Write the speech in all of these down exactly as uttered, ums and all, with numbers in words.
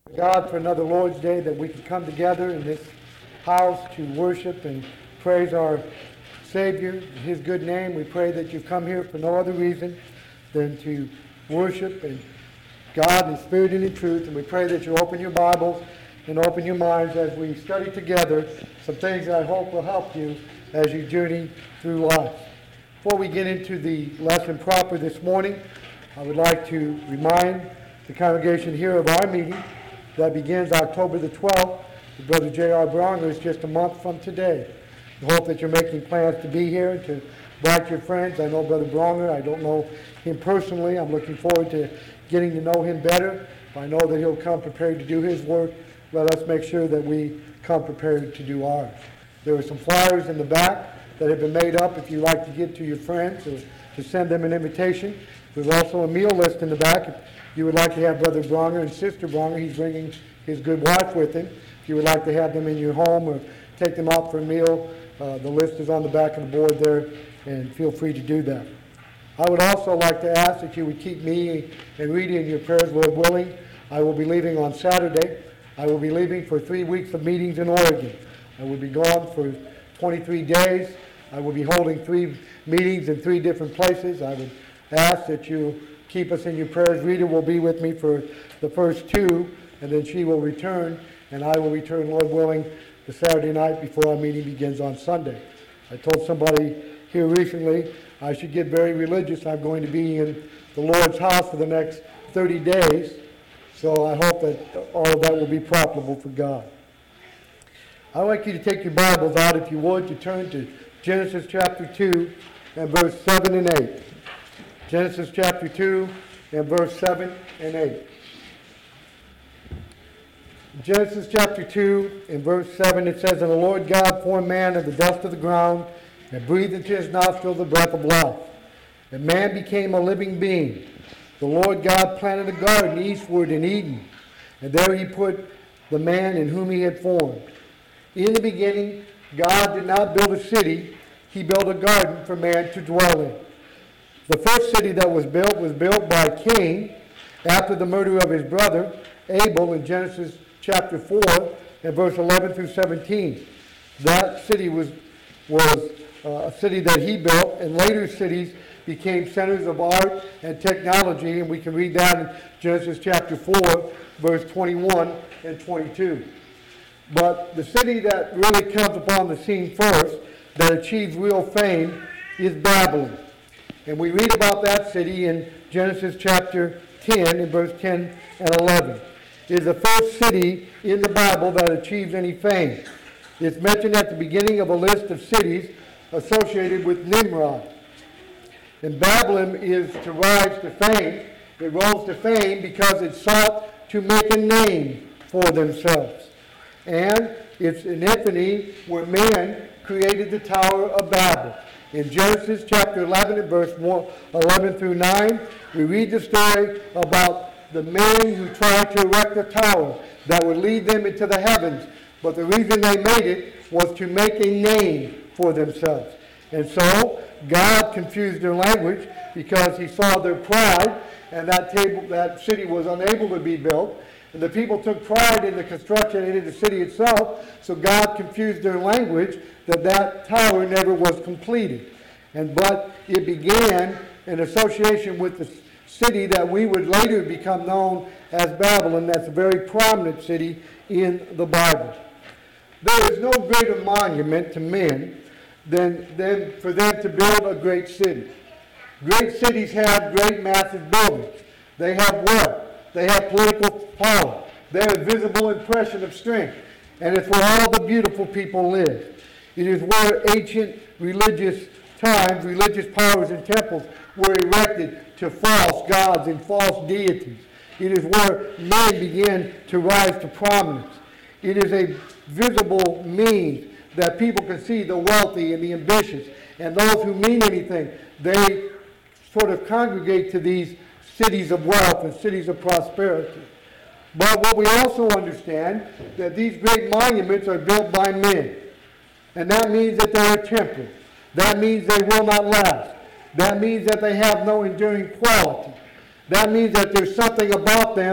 God for another Lord's Day that we can come together in this house to worship and praise our Savior in His good name. We pray that you've come here for no other reason than to worship and God in spirit and in truth. And we pray that you open your Bibles and open your minds as we study together some things that I hope will help you as you journey through life. Before we get into the lesson proper this morning, I would like to remind the congregation here of our meeting that begins October the twelfth. Brother J R Bronger is just a month from today. I hope that you're making plans to be here and to invite your friends. I know Brother Bronger. I don't know him personally. I'm looking forward to getting to know him better. I know that he'll come prepared to do his work. Let us make sure that we come prepared to do ours. There are some flyers in the back that have been made up if you'd like to give to your friends or to send them an invitation. There's also a meal list in the back. If you would like to have Brother Bronger and Sister Bronger, he's bringing his good wife with him. If you would like to have them in your home or take them out for a meal, uh, the list is on the back of the board there, and feel free to do that. I would also like to ask that you would keep me and Rita in your prayers, Lord willing. I will be leaving on Saturday. I will be leaving for three weeks of meetings in Oregon. I will be gone for twenty-three days. I will be holding three meetings in three different places. I would ask that you keep us in your prayers. Rita will be with me for the first two, and then she will return, and I will return, Lord willing, the Saturday night before our meeting begins on Sunday. I told somebody here recently I should get very religious. I'm going to be in the Lord's house for the next thirty days, so I hope that all of that will be profitable for God. I'd like you to take your Bibles out, if you would, to turn to Genesis chapter two and verse seven and eight. Genesis chapter two and verse seven and eight. Genesis chapter two and verse seven, it says, "And the Lord God formed man of the dust of the ground, and breathed into his nostril the breath of life. And man became a living being. The Lord God planted a garden eastward in Eden, and there he put the man in whom he had formed. In the beginning, God did not build a city, he built a garden for man to dwell in. The first city that was built was built by Cain after the murder of his brother Abel in Genesis chapter four and verse eleven through seventeen. That city was, was uh, a city that he built, and later cities became centers of art and technology, and we can read that in Genesis chapter four, verse twenty-one and twenty-two. But the city that really comes upon the scene first, that achieves real fame, is Babylon. And we read about that city in Genesis chapter ten, in verse ten and eleven. It is the first city in the Bible that achieves any fame. It's mentioned at the beginning of a list of cities associated with Nimrod. And Babylon is to rise to fame. It rose to fame because it sought to make a name for themselves. And it's an infamy where man created the Tower of Babel. In Genesis chapter eleven and verse eleven through nine, we read the story about the men who tried to erect a tower that would lead them into the heavens. But the reason they made it was to make a name for themselves. And so God confused their language because he saw their pride, and that table, that city was unable to be built. And the people took pride in the construction and in the city itself, so God confused their language that that tower never was completed. And but it began in association with the city that we would later become known as Babylon. That's a very prominent city in the Bible. There is no greater monument to men than, than for them to build a great city. Great cities have great massive buildings. They have wealth. They have political power. They're a visible impression of strength. And it's where all the beautiful people live. It is where ancient religious times, religious powers and temples were erected to false gods and false deities. It is where men began to rise to prominence. It is a visible means that people can see the wealthy and the ambitious. And those who mean anything, they sort of congregate to these cities of wealth and cities of prosperity. But what we also understand, that these great monuments are built by men. And that means that they are temporary. That means they will not last. That means that they have no enduring quality. That means that there's something about them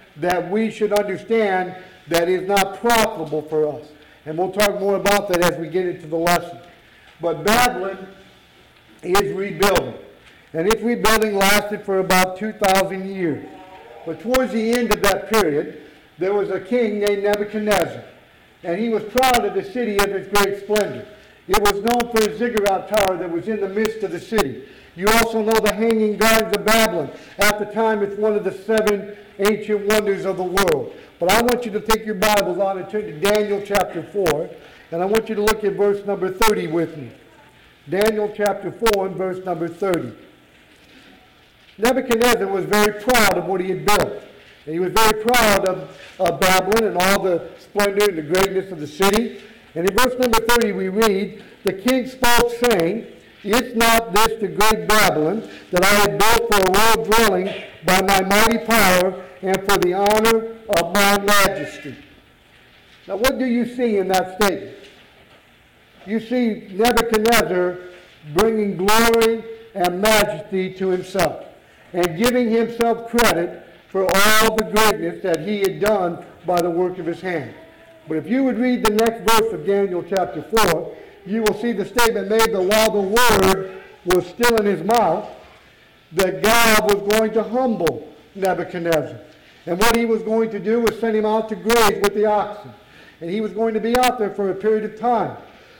that we should understand that is not profitable for us. And we'll talk more about that as we get into the lesson. But Babylon is rebuilding. And its rebuilding lasted for about two thousand years. But towards the end of that period, there was a king named Nebuchadnezzar. And he was proud of the city of its great splendor. It was known for a ziggurat tower that was in the midst of the city. You also know the Hanging Gardens of Babylon. At the time, it's one of the seven ancient wonders of the world. But I want you to take your Bibles on and turn to Daniel chapter four. And I want you to look at verse number thirty with me. Daniel chapter four and verse number thirty. Nebuchadnezzar was very proud of what he had built. And he was very proud of, of Babylon and all the splendor and the greatness of the city. And in verse number thirty we read, the king spoke, saying, is not this the great Babylon that I had built for a royal dwelling by my mighty power and for the honor of my majesty? Now what do you see in that statement? You see Nebuchadnezzar bringing glory and majesty to himself and giving himself credit for all the greatness that he had done by the work of his hand. But if you would read the next verse of Daniel chapter four, you will see the statement made that while the word was still in his mouth, that God was going to humble Nebuchadnezzar. And what he was going to do was send him out to graze with the oxen. And he was going to be out there for a period of time.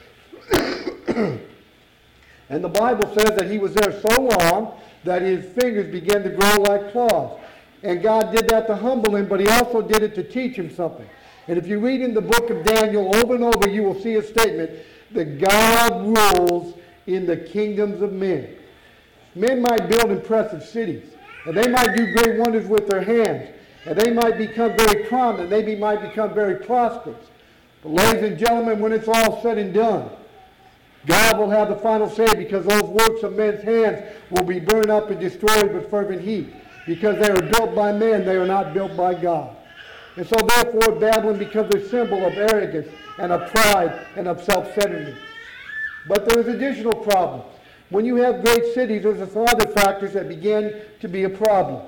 And the Bible says that he was there so long that his fingers began to grow like claws. And God did that to humble him, but he also did it to teach him something. And if you read in the book of Daniel over and over, you will see a statement that God rules in the kingdoms of men. Men might build impressive cities, and they might do great wonders with their hands, and they might become very prominent, they might become very prosperous. But ladies and gentlemen, when it's all said and done, God will have the final say, because those works of men's hands will be burned up and destroyed with fervent heat. Because they are built by men, they are not built by God. And so therefore Babylon becomes a symbol of arrogance and of pride and of self-centeredness. But there's additional problems. When you have great cities, there's some other factors that begin to be a problem.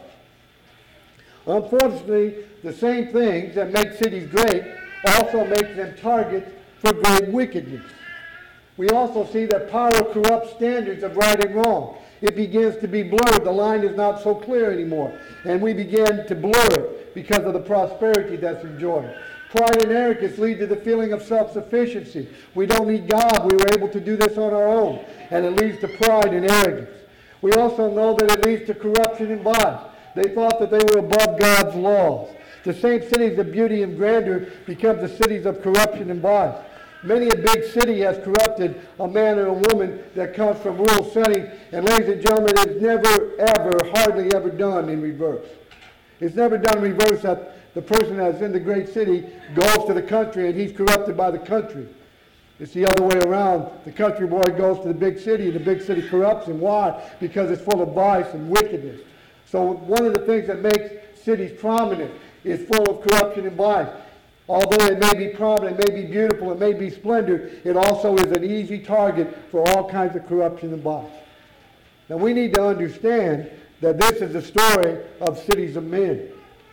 Unfortunately, the same things that make cities great also make them targets for great wickedness. We also see that power corrupts standards of right and wrong. It begins to be blurred. The line is not so clear anymore. And we begin to blur it because of the prosperity that's enjoyed. Pride and arrogance lead to the feeling of self-sufficiency. We don't need God. We were able to do this on our own. And it leads to pride and arrogance. We also know that it leads to corruption and vice. They thought that they were above God's laws. The same cities of beauty and grandeur become the cities of corruption and vice. Many a big city has corrupted a man or a woman that comes from rural settings. And ladies and gentlemen, it's never, ever, hardly ever done in reverse. It's never done in reverse that the person that's in the great city goes to the country and he's corrupted by the country. It's the other way around. The country boy goes to the big city and the big city corrupts him. Why? Because it's full of vice and wickedness. So one of the things that makes cities prominent is full of corruption and vice. Although it may be prominent, it may be beautiful, it may be splendor, it also is an easy target for all kinds of corruption and vice. Now we need to understand that this is the story of cities of men.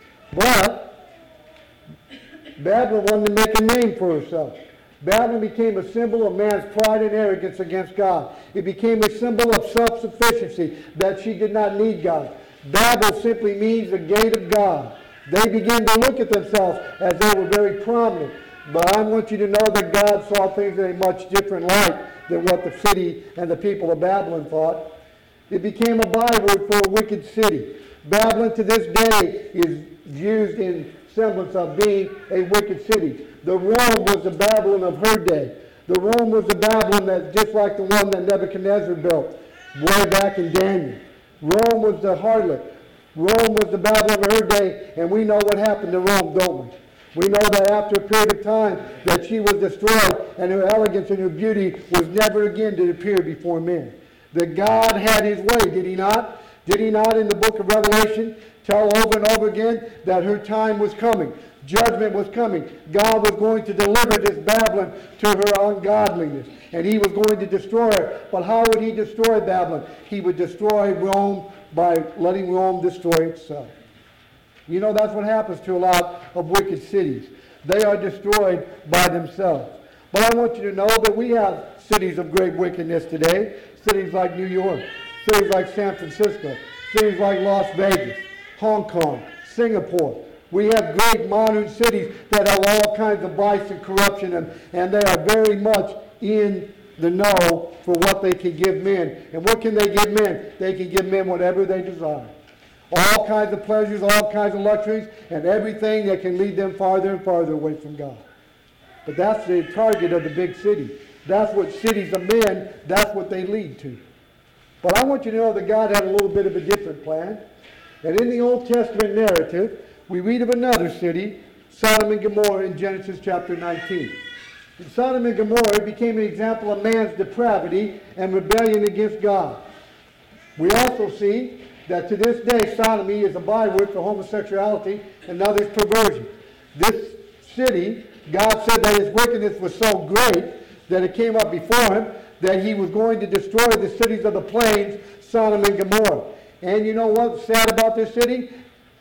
But Babylon wanted to make a name for herself. Babylon became a symbol of man's pride and arrogance against God. It became a symbol of self-sufficiency, that she did not need God. Babel simply means the gate of God. They began to look at themselves as they were very prominent. But I want you to know that God saw things in a much different light than what the city and the people of Babylon thought. It became a byword for a wicked city. Babylon to this day is used in semblance of being a wicked city. The Rome was the Babylon of her day. The Rome was the Babylon that, just like the one that Nebuchadnezzar built way back in Daniel. Rome was the harlot. Rome was the Babylon of her day, and we know what happened to Rome, don't we? We know that after a period of time that she was destroyed, and her elegance and her beauty was never again to appear before men. That God had his way, did he not? Did he not in the book of Revelation tell over and over again that her time was coming? Judgment was coming. God was going to deliver this Babylon to her ungodliness, and he was going to destroy her. But how would he destroy Babylon? He would destroy Rome by letting Rome destroy itself. You know, that's what happens to a lot of wicked cities. They are destroyed by themselves. But I want you to know that we have cities of great wickedness today. Cities like New York, cities like San Francisco, cities like Las Vegas, Hong Kong, Singapore. We have great modern cities that have all kinds of vice and corruption, and, and they are very much in the know for what they can give men. And what can they give men? They can give men whatever they desire. All kinds of pleasures, all kinds of luxuries, and everything that can lead them farther and farther away from God. But that's the target of the big city. That's what cities of men, that's what they lead to. But I want you to know that God had a little bit of a different plan. And in the Old Testament narrative, we read of another city, Sodom and Gomorrah, in Genesis chapter nineteen. And Sodom and Gomorrah became an example of man's depravity and rebellion against God. We also see that to this day, sodomy is a byword for homosexuality and others' perversion. This city, God said that his wickedness was so great that it came up before him that he was going to destroy the cities of the plains, Sodom and Gomorrah. And you know what's sad about this city?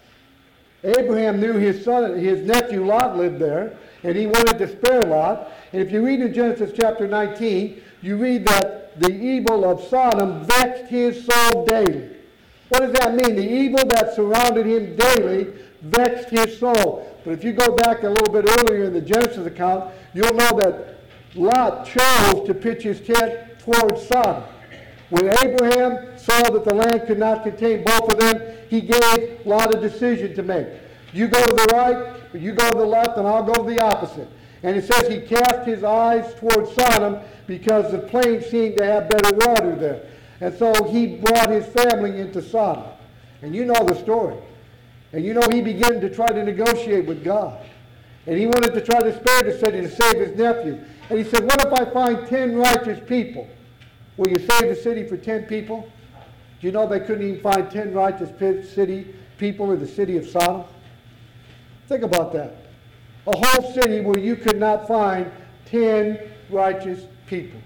Abraham knew his son, his nephew Lot lived there, and he wanted to spare Lot. And if you read in Genesis chapter nineteen, you read that the evil of Sodom vexed his soul daily. What does that mean? The evil that surrounded him daily vexed his soul. But if you go back a little bit earlier in the Genesis account, you'll know that Lot chose to pitch his tent towards Sodom. When Abraham saw that the land could not contain both of them, he gave Lot a decision to make. You go to the right, or you go to the left, and I'll go to the opposite. And it says he cast his eyes towards Sodom because the plain seemed to have better water there. And so he brought his family into Sodom. And you know the story. And you know he began to try to negotiate with God. And he wanted to try to spare the city to save his nephew. And he said, what if I find ten righteous people? Will you save the city for ten people? Do you know they couldn't even find ten righteous city people in the city of Sodom? Think about that. A whole city where you could not find ten righteous people.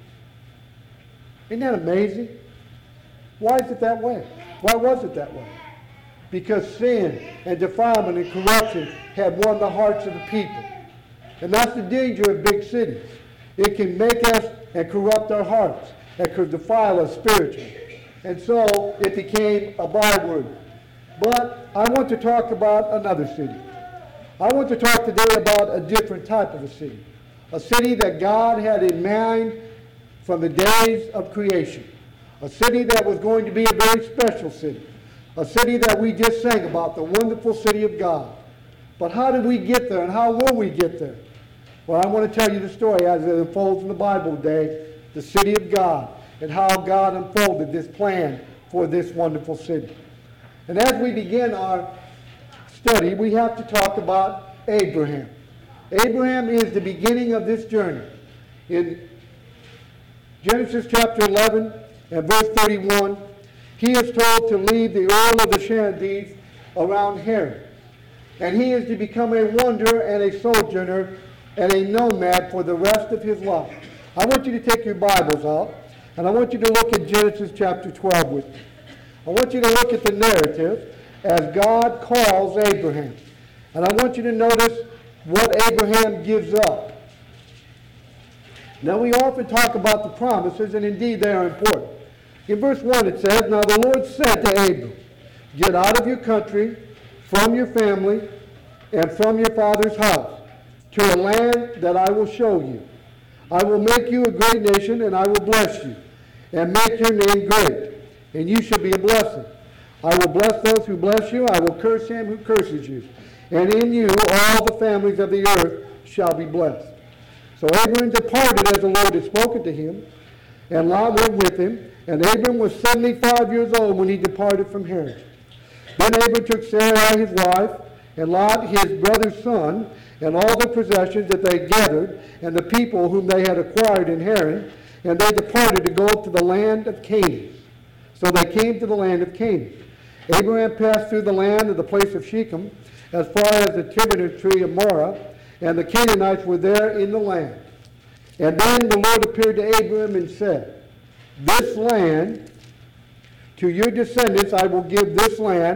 Isn't that amazing? Why is it that way? Why was it that way? Because sin and defilement and corruption had won the hearts of the people. And that's the danger of big cities. It can make us and corrupt our hearts and could defile us spiritually. And so it became a byword. But I want to talk about another city. I want to talk today about a different type of a city. A city that God had in mind from the days of creation. A city that was going to be a very special city. A city that we just sang about, the wonderful city of God. But how did we get there, and how will we get there? Well, I want to tell you the story as it unfolds in the Bible today, the city of God, and how God unfolded this plan for this wonderful city. And as we begin our study, we have to talk about Abraham. Abraham is the beginning of this journey. In Genesis chapter eleven and verse thirty-one, he is told to leave the Ur of the Chaldees around Haran. And he is to become a wanderer and a sojourner and a nomad for the rest of his life. I want you to take your Bibles out, and I want you to look at Genesis chapter twelve with me. I want you to look at the narrative as God calls Abraham. And I want you to notice what Abraham gives up. Now, we often talk about the promises, and indeed they are important. In verse one it says, Now the Lord said to Abram, Get out of your country, from your family, and from your father's house, to a land that I will show you. I will make you a great nation, and I will bless you, and make your name great, and you shall be a blessing. I will bless those who bless you, I will curse him who curses you, and in you all the families of the earth shall be blessed. So Abram departed as the Lord had spoken to him, and Lot went with him, and Abram was seventy-five years old when he departed from Haran. Then Abram took Sarai his wife, and Lot his brother's son, and all the possessions that they gathered, and the people whom they had acquired in Haran, and they departed to go to the land of Canaan. So they came to the land of Canaan. Abraham passed through the land of the place of Shechem, as far as the terebinth tree of Moreh, and the Canaanites were there in the land. And then the Lord appeared to Abraham and said, This land, to your descendants I will give this land,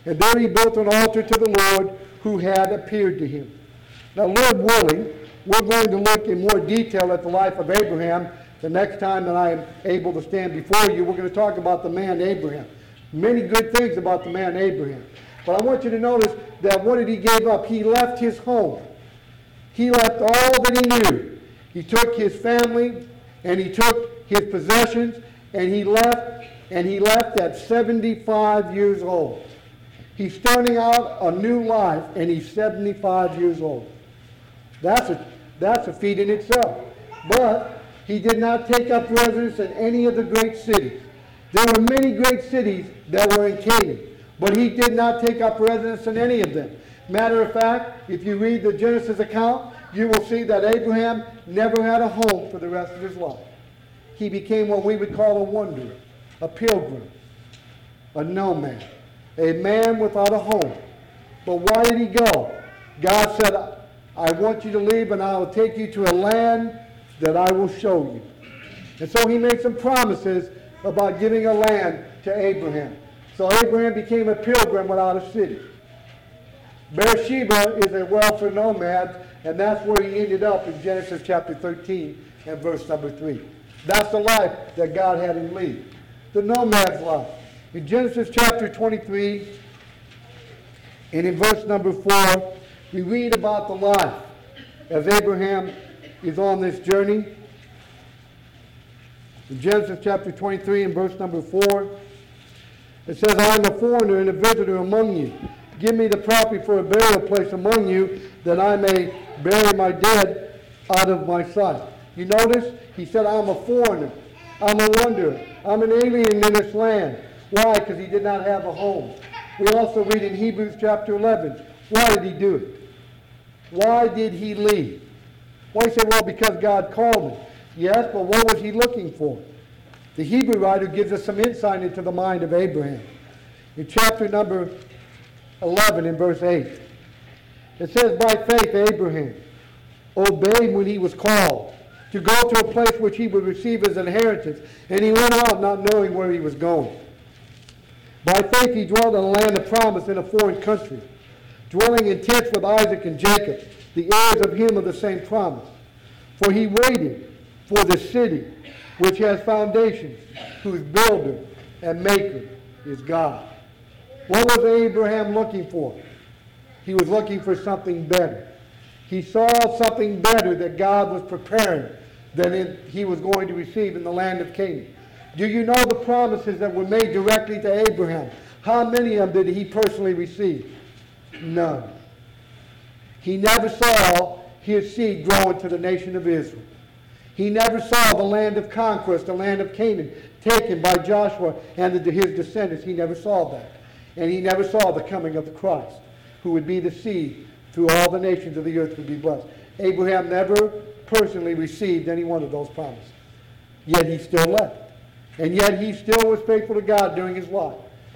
And there he built an altar to the Lord who had appeared to him. Now, Lord willing, we're going to look in more detail at the life of Abraham. The next time that I am able to stand before you, we're going to talk about the man Abraham. Many good things about the man Abraham. But I want you to notice that what did he give up? He left his home. He left all that he knew. He took his family and he took his possessions and he left, and he left at seventy-five years old. He's starting out a new life and he's seventy-five years old. That's a, that's a feat in itself. But he did not take up residence in any of the great cities. There were many great cities that were in Canaan, but he did not take up residence in any of them. Matter of fact, if you read the Genesis account, you will see that Abraham never had a home for the rest of his life. He became what we would call a wanderer, a pilgrim, a nomad, a man without a home. But why did he go? God said, I want you to leave and I will take you to a land that I will show you. And so he made some promises about giving a land to Abraham. So Abraham became a pilgrim without a city. Beersheba is a wealthy nomad, and that's where he ended up in Genesis chapter thirteen and verse number three. That's the life that God had him lead. The nomad's life. In Genesis chapter twenty-three, and in verse number four, we read about the life as Abraham is on this journey. In Genesis chapter twenty-three and verse number four, it says, I am a foreigner and a visitor among you. Give me the property for a burial place among you, that I may bury my dead out of my sight. You notice? He said, I'm a foreigner. I'm a wanderer. I'm an alien in this land. Why? Because he did not have a home. We also read in Hebrews chapter eleven. Why did he do it? Why did he leave? Well, he said, well, because God called him. Yes, but what was he looking for? The Hebrew writer gives us some insight into the mind of Abraham. In chapter number eleven, in verse eight, it says, by faith Abraham obeyed when he was called to go to a place which he would receive as an inheritance, and he went out not knowing where he was going. By faith he dwelt in a land of promise in a foreign country, dwelling in tents with Isaac and Jacob, the heirs of him of the same promise. For he waited for the city which has foundations, whose builder and maker is God. What was Abraham looking for? He was looking for something better. He saw something better that God was preparing than in, he was going to receive in the land of Canaan. Do you know the promises that were made directly to Abraham? How many of them did he personally receive? None. He never saw his seed grow into the nation of Israel. He never saw the land of conquest, the land of Canaan, taken by Joshua and the, his descendants. He never saw that. And he never saw the coming of the Christ, who would be the seed through all the nations of the earth would be blessed. Abraham never personally received any one of those promises. Yet he still left. And yet he still was faithful to God during his life.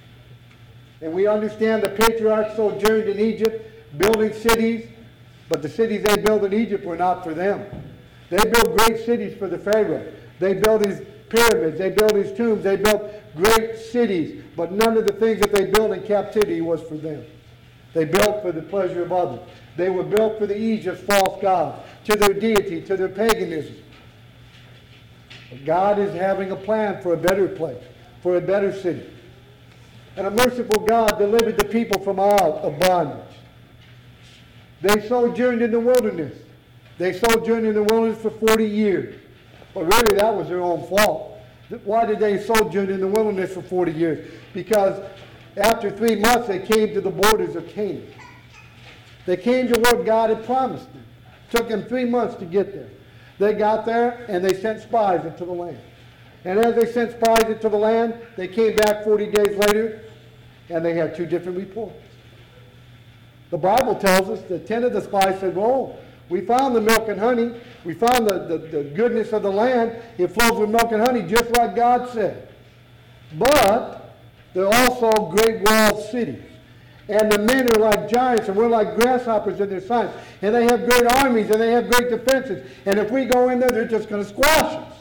And we understand the patriarchs sojourned in Egypt, building cities, but the cities they built in Egypt were not for them. They built great cities for the Pharaoh. They built his pyramids. They built his tombs. They built great cities, but none of the things that they built in captivity was for them. They built for the pleasure of others. They were built for the Egypt's false gods, to their deity, to their paganism. But God is having a plan for a better place, for a better city. And a merciful God delivered the people from out of bondage. They sojourned in the wilderness. They sojourned in the wilderness for forty years. But really, that was their own fault. Why did they sojourn in the wilderness for forty years? Because after three months, they came to the borders of Canaan. They came to where God had promised them. It took them three months to get there. They got there, and they sent spies into the land. And as they sent spies into the land, they came back forty days later, and they had two different reports. The Bible tells us that ten of the spies said, "Oh, we found the milk and honey. We found the, the, the goodness of the land. It flows with milk and honey, just like God said. But there are also great walled cities. And the men are like giants, and we're like grasshoppers in their sight. And they have great armies, and they have great defenses. And if we go in there, they're just going to squash us."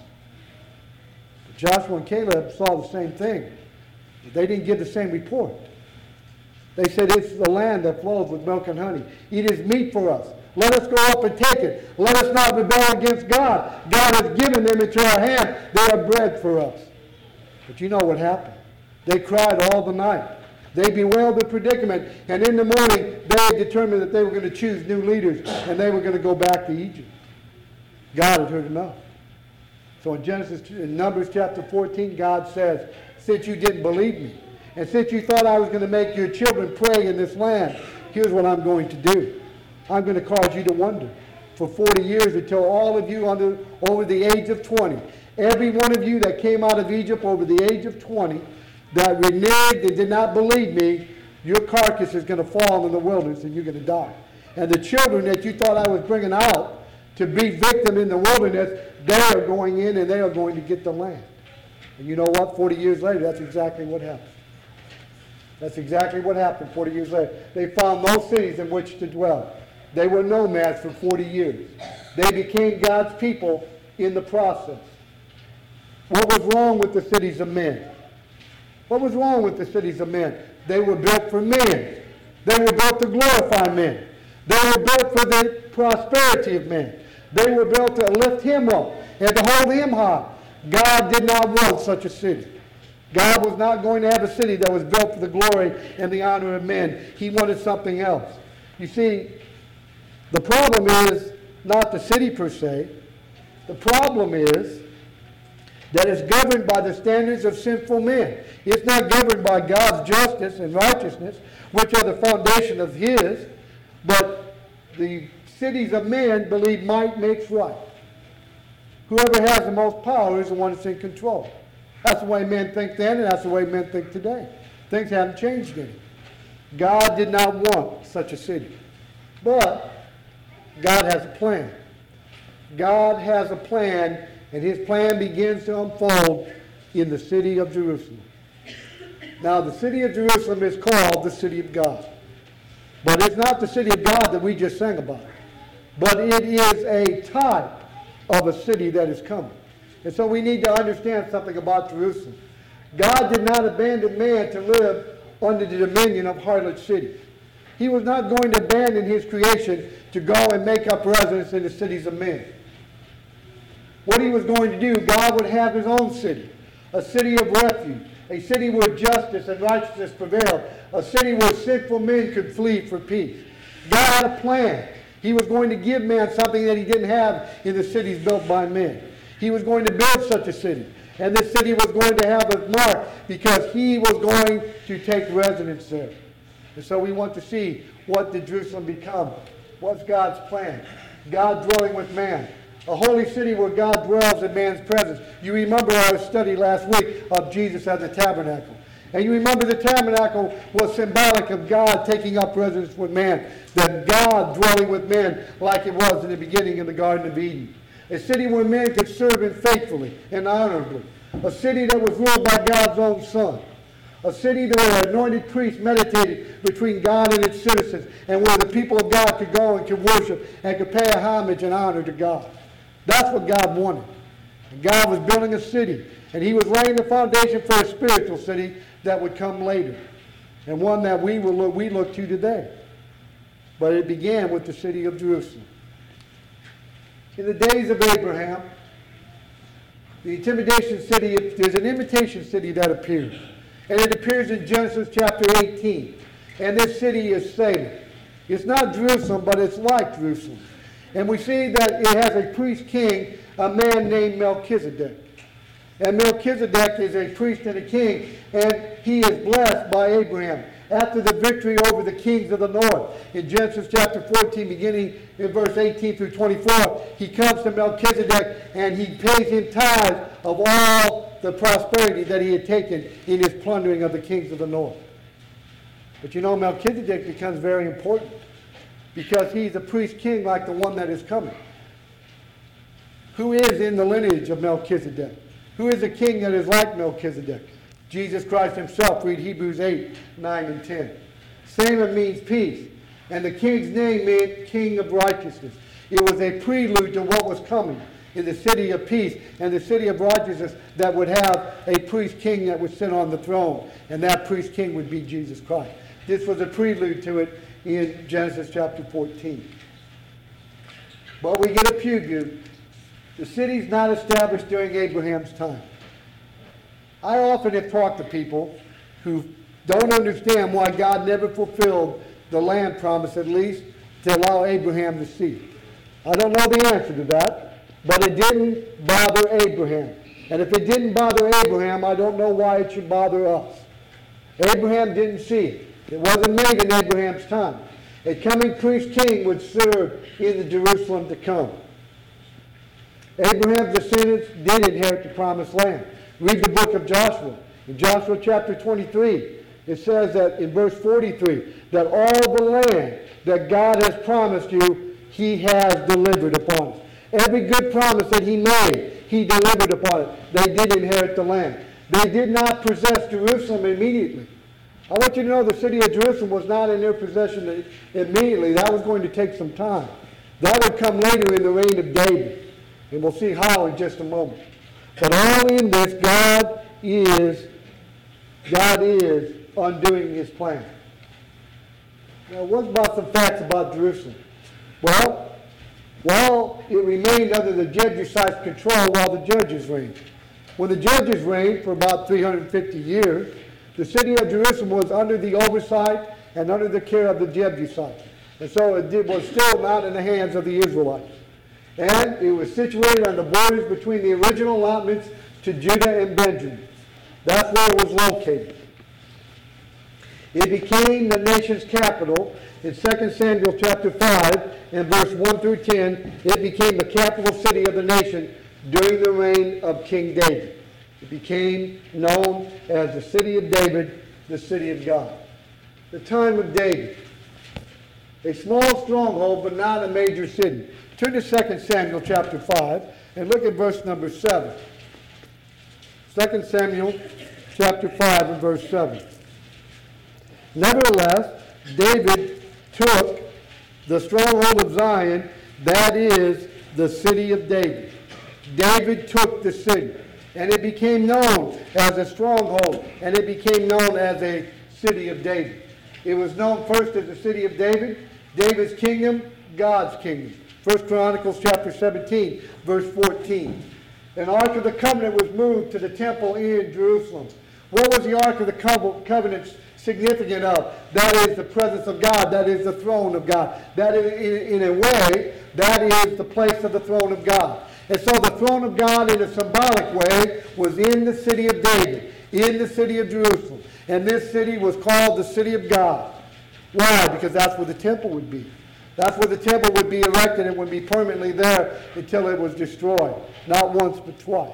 But Joshua and Caleb saw the same thing. They didn't give the same report. They said, it's the land that flows with milk and honey. It is meat for us. Let us go up and take it. Let us not rebel against God. God has given them into our hand. They are bread for us. But you know what happened? They cried all the night. They bewailed the predicament. And in the morning, they had determined that they were going to choose new leaders. And they were going to go back to Egypt. God had heard enough. So in Genesis, in Numbers chapter fourteen, God says, since you didn't believe me, and since you thought I was going to make your children pray in this land, here's what I'm going to do. I'm going to cause you to wander for forty years until all of you under over the age of twenty, every one of you that came out of Egypt over the age of twenty, that reneged and did not believe me, your carcass is going to fall in the wilderness and you're going to die. And the children that you thought I was bringing out to be victim in the wilderness, they are going in and they are going to get the land. And you know what? forty years later, that's exactly what happened. That's exactly what happened forty years later. They found no cities in which to dwell. They were nomads for forty years. They became God's people in the process. What was wrong with the cities of men? What was wrong with the cities of men? They were built for men. They were built to glorify men. They were built for the prosperity of men. They were built to lift him up and to hold him high. God did not want such a city. God was not going to have a city that was built for the glory and the honor of men. He wanted something else. You see, the problem is not the city per se. The problem is that it's governed by the standards of sinful men. It's not governed by God's justice and righteousness, which are the foundation of his, but the cities of men believe might makes right. Whoever has the most power is the one that's in control. That's the way men think then, and that's the way men think today. Things haven't changed any. God did not want such a city. But God has a plan. God has a plan, and his plan begins to unfold in the city of Jerusalem. Now, the city of Jerusalem is called the city of God. But it's not the city of God that we just sang about. But it is a type of a city that is coming. And so we need to understand something about Jerusalem. God did not abandon man to live under the dominion of harlot cities. He was not going to abandon his creation to go and make up residence in the cities of men. What he was going to do, God would have his own city, a city of refuge, a city where justice and righteousness prevailed, a city where sinful men could flee for peace. God had a plan. He was going to give man something that he didn't have in the cities built by men. He was going to build such a city. And this city was going to have a mark because he was going to take residence there. And so we want to see what did Jerusalem become. What's God's plan? God dwelling with man. A holy city where God dwells in man's presence. You remember our study last week of Jesus at the tabernacle. And you remember the tabernacle was symbolic of God taking up residence with man. That God dwelling with men like it was in the beginning in the Garden of Eden. A city where men could serve him faithfully and honorably. A city that was ruled by God's own Son. A city where anointed priests meditated between God and its citizens, and where the people of God could go and could worship and could pay a homage and honor to God. That's what God wanted. And God was building a city, and he was laying the foundation for a spiritual city that would come later, and one that we will look, we look to today. But it began with the city of Jerusalem. In the days of Abraham, the intimidation city, there's an imitation city that appears. And it appears in Genesis chapter eighteen. And this city is Salem. It's not Jerusalem, but it's like Jerusalem. And we see that it has a priest king, a man named Melchizedek. And Melchizedek is a priest and a king, and he is blessed by Abraham. After the victory over the kings of the north, in Genesis chapter fourteen, beginning in verse eighteen through twenty-four, he comes to Melchizedek and he pays him tithes of all the prosperity that he had taken in his plundering of the kings of the north. But you know, Melchizedek becomes very important because he's a priest king like the one that is coming. Who is in the lineage of Melchizedek? Who is a king that is like Melchizedek? Jesus Christ himself. Read Hebrews eight, nine, and ten. Salem means peace, and the king's name meant king of righteousness. It was a prelude to what was coming in the city of peace and the city of righteousness that would have a priest king that would sit on the throne, and that priest king would be Jesus Christ. This was a prelude to it in Genesis chapter fourteen. But we get a preview. The city's not established during Abraham's time. I often have talked to people who don't understand why God never fulfilled the land promise, at least to allow Abraham to see it. I don't know the answer to that, but it didn't bother Abraham. And if it didn't bother Abraham, I don't know why it should bother us. Abraham didn't see it. It wasn't made in Abraham's time. A coming priest king would serve in the Jerusalem to come. Abraham's descendants did inherit the promised land. Read the book of Joshua. In Joshua chapter twenty-three, it says that in verse forty-three, that all the land that God has promised you, he has delivered upon us. Every good promise that he made, he delivered upon it. They did inherit the land. They did not possess Jerusalem immediately. I want you to know the city of Jerusalem was not in their possession immediately. That was going to take some time. That would come later in the reign of David. And we'll see how in just a moment. But all in this, God is, God is undoing his plan. Now, what about some facts about Jerusalem? Well, while it remained under the Jebusites' control while the judges reigned. When the judges reigned for about three hundred fifty years, the city of Jerusalem was under the oversight and under the care of the Jebusites. And so it did, was still not in the hands of the Israelites. And it was situated on the borders between the original allotments to Judah and Benjamin. That's where it was located. It became the nation's capital. In Second Samuel chapter five and verse one through ten, it became the capital city of the nation during the reign of King David. It became known as the city of David, the city of God. The time of David. A small stronghold, but not a major city. Turn to Second Samuel chapter five and look at verse number seven. Second Samuel chapter five and verse seven. Nevertheless, David took the stronghold of Zion, that is the city of David. David took the city, and it became known as a stronghold, and it became known as a city of David. It was known first as the city of David, David's kingdom, God's kingdom. First Chronicles chapter seventeen, verse fourteen. An Ark of the Covenant was moved to the temple in Jerusalem. What was the Ark of the Covenant significant of? That is the presence of God. That is the throne of God. That is, in, in a way, that is the place of the throne of God. And so the throne of God, in a symbolic way, was in the city of David, in the city of Jerusalem. And this city was called the city of God. Why? Because that's where the temple would be. That's where the temple would be erected and would be permanently there until it was destroyed. Not once, but twice.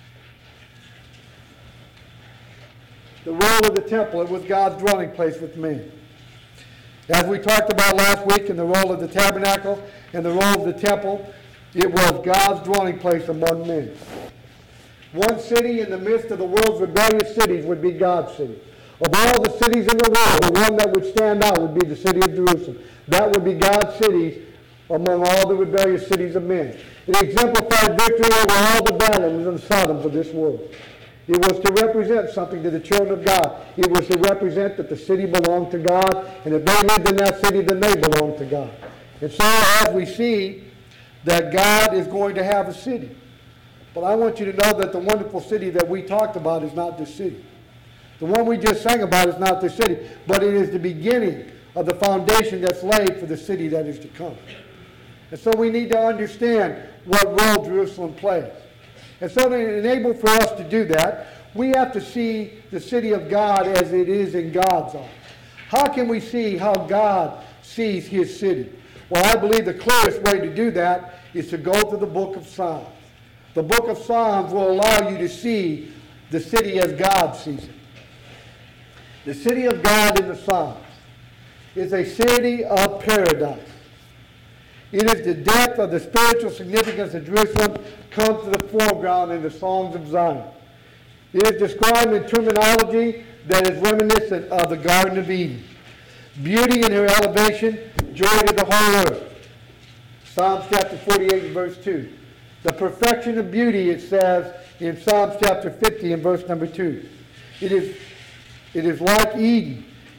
The role of the temple, it was God's dwelling place with man. As we talked about last week in the role of the tabernacle and the role of the temple, it was God's dwelling place among men. One city in the midst of the world's rebellious cities would be God's city. Of all the cities in the world, the one that would stand out would be the city of Jerusalem. That would be God's city among all the rebellious cities of men. It exemplified victory over all the Balaams and Sodoms of this world. It was to represent something to the children of God. It was to represent that the city belonged to God, and if they lived in that city, then they belonged to God. And so as we see that God is going to have a city. But I want you to know that the wonderful city that we talked about is not this city. The one we just sang about is not this city, but it is the beginning of the foundation that's laid for the city that is to come. And so we need to understand what role Jerusalem plays. And so to enable for us to do that, we have to see the city of God as it is in God's eyes. How can we see how God sees his city? Well, I believe the clearest way to do that is to go to the book of Psalms. The book of Psalms will allow you to see the city as God sees it. The city of God in the Psalms is a city of paradise. It is the depth of the spiritual significance of Jerusalem comes to the foreground in the songs of Zion. It is described in terminology that is reminiscent of the Garden of Eden. Beauty in her elevation, joy to the whole earth. Psalms chapter forty-eight and verse two. The perfection of beauty, it says in Psalms chapter fifty and verse number two. It is, it is like Eden.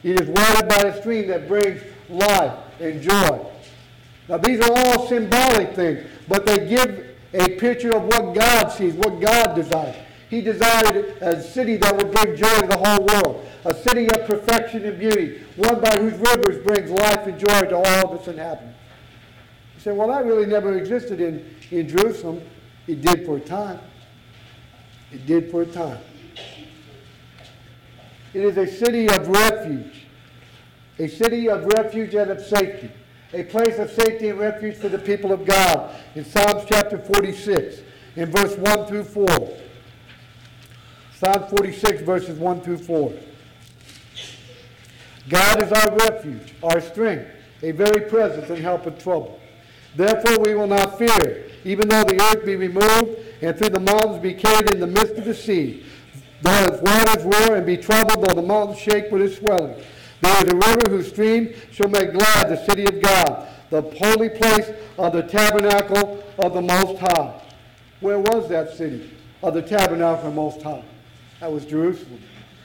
It is watered by a stream that brings life and joy. Now these are all symbolic things, but they give a picture of what God sees, what God desires. He desired a city that would bring joy to the whole world, a city of perfection and beauty, one by whose rivers brings life and joy to all of its inhabitants. You say, well, that really never existed in, in Jerusalem. It did for a time. It did for a time. It is a city of refuge, a city of refuge and of safety, a place of safety and refuge for the people of God. In Psalms chapter forty-six, in verse one through four. Psalm forty-six, verses one through four. God is our refuge, our strength, a very presence in help in trouble. Therefore we will not fear, even though the earth be removed, and through the mountains be carried in the midst of the sea. Though its waters roar and be troubled, though the mountains shake with its swelling. There is a river whose stream shall make glad the city of God, the holy place of the tabernacle of the Most High. Where was that city of the tabernacle of the Most High? That was Jerusalem.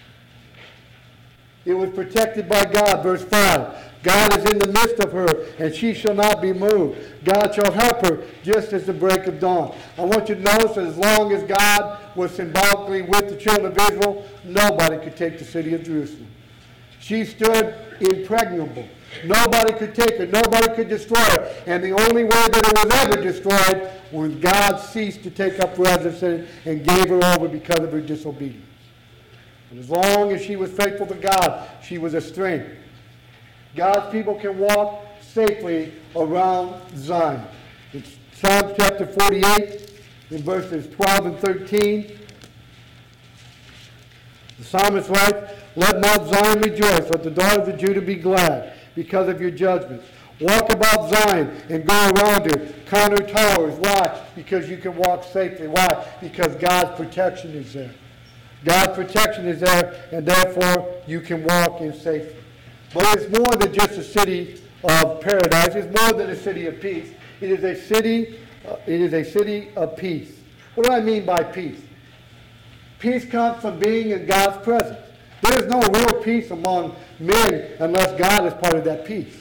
It was protected by God. Verse five. God is in the midst of her, and she shall not be moved. God shall help her just as the break of dawn. I want you to notice that as long as God was symbolically with the children of Israel, nobody could take the city of Jerusalem. She stood impregnable. Nobody could take her. Nobody could destroy her. And the only way that it was ever destroyed was God ceased to take up residence in it and gave her over because of her disobedience. And as long as she was faithful to God, she was a strength. God's people can walk safely around Zion. It's Psalms chapter forty-eight, in verses twelve and thirteen. The psalmist writes, "Let Mount Zion rejoice, let the daughters of Judah be glad because of your judgments. Walk about Zion and go around her. Count her towers." Why? Because you can walk safely. Why? Because God's protection is there. God's protection is there, and therefore you can walk in safety. But it's more than just a city of paradise. It's more than a city of peace. It is a city, uh, it is a city of peace. What do I mean by peace? Peace comes from being in God's presence. There is no real peace among men unless God is part of that peace.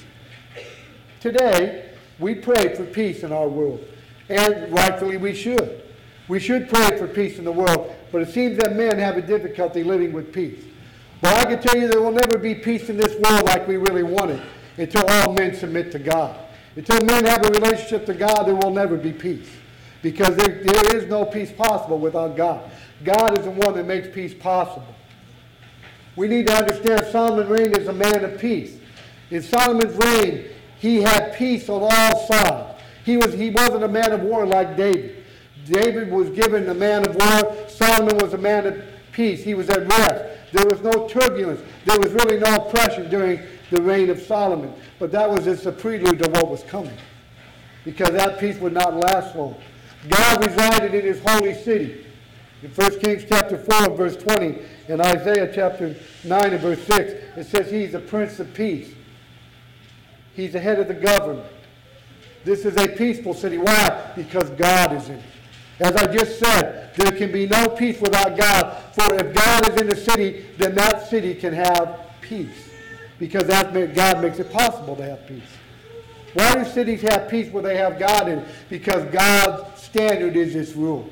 Today, we pray for peace in our world, and rightfully we should. We should pray for peace in the world, but it seems that men have a difficulty living with peace. But I can tell you there will never be peace in this world like we really want it until all men submit to God. Until men have a relationship to God, there will never be peace. Because there, there is no peace possible without God. God is the one that makes peace possible. We need to understand Solomon reigned as a man of peace. In Solomon's reign, he had peace on all sides. He, was, he wasn't a man of war like David. David was given a man of war. Solomon was a man of peace. He was at rest. There was no turbulence. There was really no oppression during the reign of Solomon. But that was just a prelude to what was coming. Because that peace would not last long. God resided in his holy city. In First Kings chapter four, verse twenty, and Isaiah chapter nine and verse six, it says he's the Prince of Peace. He's the head of the government. This is a peaceful city. Why? Because God is in it. As I just said, there can be no peace without God. For if God is in the city, then that city can have peace. Because that God makes it possible to have peace. Why do cities have peace where they have God in it? Because God's standard is its rule.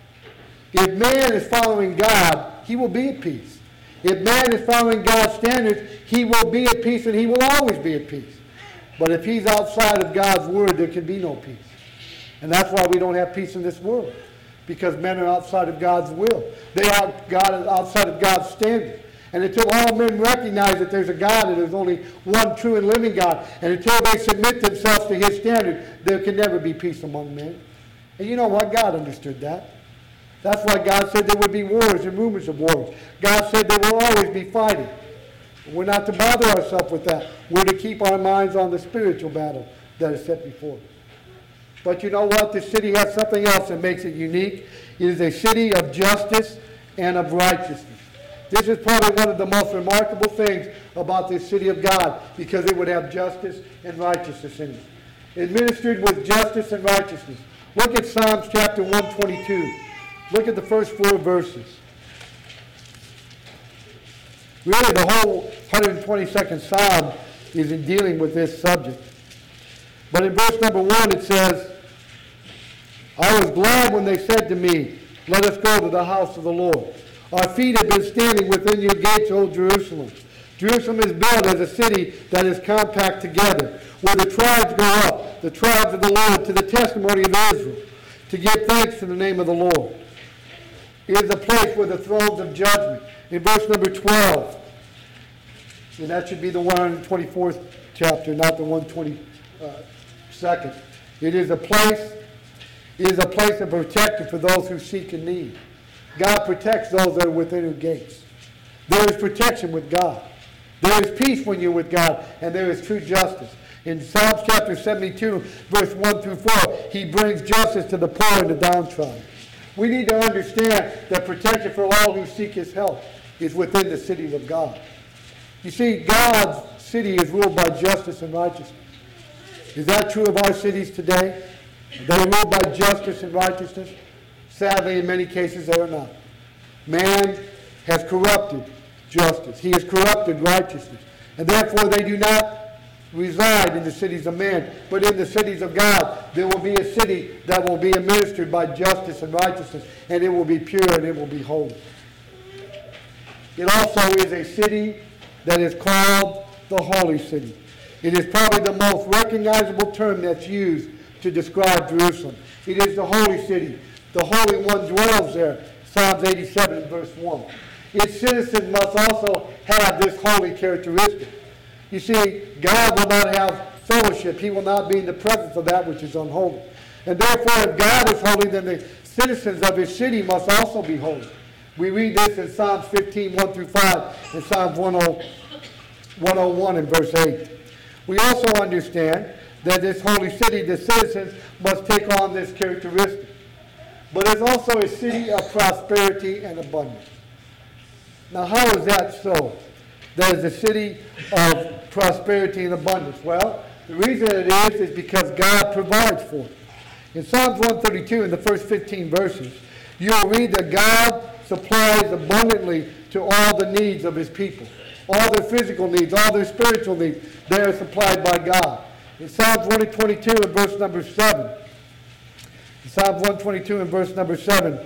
If man is following God, he will be at peace. If man is following God's standards, he will be at peace and he will always be at peace. But if he's outside of God's word, there can be no peace. And that's why we don't have peace in this world. Because men are outside of God's will. They are God outside of God's standard. And until all men recognize that there's a God and there's only one true and living God, and until they submit themselves to his standard, there can never be peace among men. And you know what? God understood that. That's why God said there would be wars and rumors of wars. God said there will always be fighting. We're not to bother ourselves with that. We're to keep our minds on the spiritual battle that is set before us. But you know what? This city has something else that makes it unique. It is a city of justice and of righteousness. This is probably one of the most remarkable things about this city of God, because it would have justice and righteousness in it. It ministered with justice and righteousness. Look at Psalms chapter one twenty-two. Look at the first four verses. Really, the whole one hundred twenty-second Psalm is in dealing with this subject. But in verse number one it says, I was glad when they said to me, let us go to the house of the Lord. Our feet have been standing within your gates, O Jerusalem. Jerusalem is built as a city that is compact together, where the tribes go up, the tribes of the Lord, to the testimony of Israel, to give thanks to the name of the Lord. It is a place where the thrones of judgment. In verse number twelve, and that should be the one hundred twenty-fourth chapter, not the one hundred twenty-second. It is a place, it is a place of protection for those who seek and need. God protects those that are within her gates. There is protection with God. There is peace when you're with God, and there is true justice. In Psalms chapter seventy-two, verse one through four, he brings justice to the poor and the downtrodden. We need to understand that protection for all who seek his help is within the cities of God. You see, God's city is ruled by justice and righteousness. Is that true of our cities today? They are ruled by justice and righteousness? Sadly, in many cases, they are not. Man has corrupted justice. He has corrupted righteousness. And therefore, they do not reside in the cities of man, but in the cities of God. There will be a city that will be administered by justice and righteousness, and it will be pure and it will be holy. It also is a city that is called the Holy City. It is probably the most recognizable term that's used to describe Jerusalem. It is the Holy City. The Holy One dwells there. Psalms eighty-seven, verse one. Its citizens must also have this holy characteristic. You see, God will not have fellowship. He will not be in the presence of that which is unholy. And therefore, if God is holy, then the citizens of his city must also be holy. We read this in Psalms fifteen, one through five, and Psalms one oh one and verse eight. We also understand that this holy city, the citizens must take on this characteristic. But it's also a city of prosperity and abundance. Now, how is that so? That is a city of prosperity and abundance. Well, the reason it is is because God provides for it. In Psalms one thirty-two, in the first fifteen verses, you'll read that God supplies abundantly to all the needs of his people. All their physical needs, all their spiritual needs, they are supplied by God. In Psalms one twenty-two and verse number seven, in Psalms one twenty-two and verse number seven,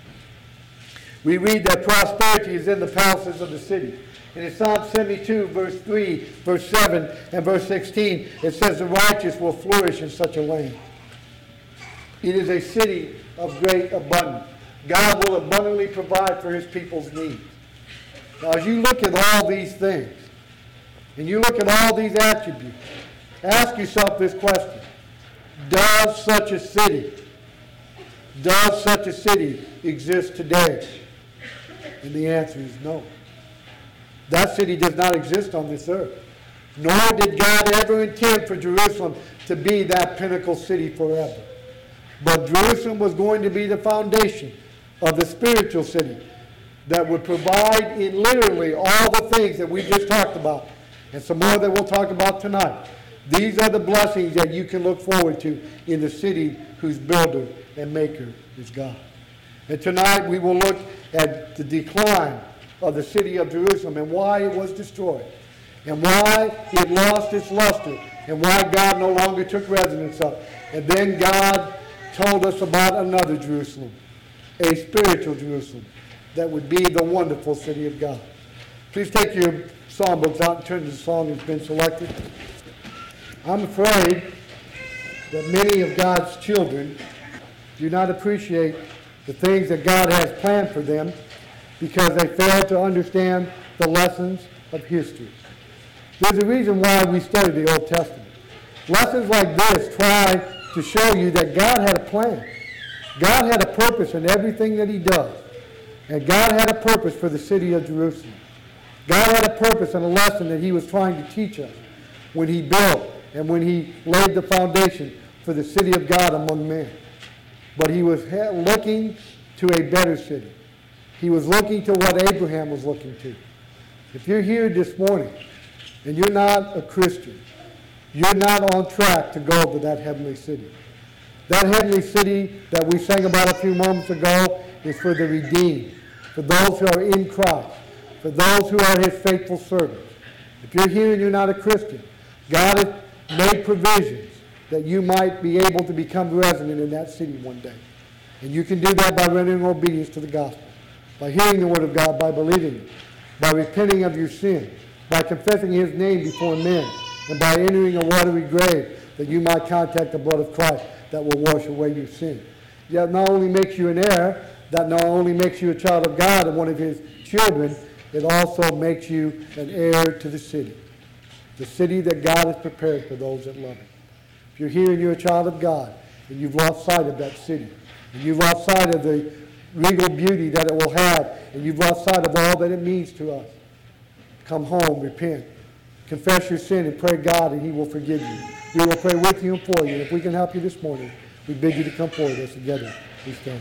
we read that prosperity is in the palaces of the city. And in Psalm seventy-two, verse three, verse seven, and verse sixteen, it says the righteous will flourish in such a land. It is a city of great abundance. God will abundantly provide for his people's needs. Now, as you look at all these things, and you look at all these attributes, ask yourself this question. Does such a city, does such a city exist today? And the answer is no. That city does not exist on this earth. Nor did God ever intend for Jerusalem to be that pinnacle city forever. But Jerusalem was going to be the foundation of the spiritual city that would provide in literally all the things that we just talked about, and some more that we'll talk about tonight. These are the blessings that you can look forward to in the city whose builder and maker is God. And tonight we will look at the decline of the city of Jerusalem and why it was destroyed, and why it lost its luster, and why God no longer took residence of it. And then God told us about another Jerusalem, a spiritual Jerusalem, that would be the wonderful city of God. Please take your psalm books out and turn to the song that's been selected. I'm afraid that many of God's children do not appreciate the things that God has planned for them because they fail to understand the lessons of history. There's a reason why we study the Old Testament. Lessons like this try to show you that God had a plan. God had a purpose in everything that he does. And God had a purpose for the city of Jerusalem. God had a purpose and a lesson that he was trying to teach us when he built and when he laid the foundation for the city of God among men. But he was looking to a better city. He was looking to what Abraham was looking to. If you're here this morning and you're not a Christian, you're not on track to go to that heavenly city. That heavenly city that we sang about a few moments ago is for the redeemed, for those who are in Christ, for those who are his faithful servants. If you're here and you're not a Christian, God has made provisions that you might be able to become resident in that city one day. And you can do that by rendering obedience to the gospel, by hearing the word of God, by believing it, by repenting of your sin, by confessing his name before men, and by entering a watery grave that you might contact the blood of Christ that will wash away your sin. That not only makes you an heir, that not only makes you a child of God and one of his children, it also makes you an heir to the city. The city that God has prepared for those that love him. If you're here and you're a child of God, and you've lost sight of that city, and you've lost sight of the regal beauty that it will have, and you've lost sight of all that it means to us, come home, repent, confess your sin, and pray God, and he will forgive you. We will pray with you and for you. If we can help you this morning, we bid you to come forward with us together. Please stand.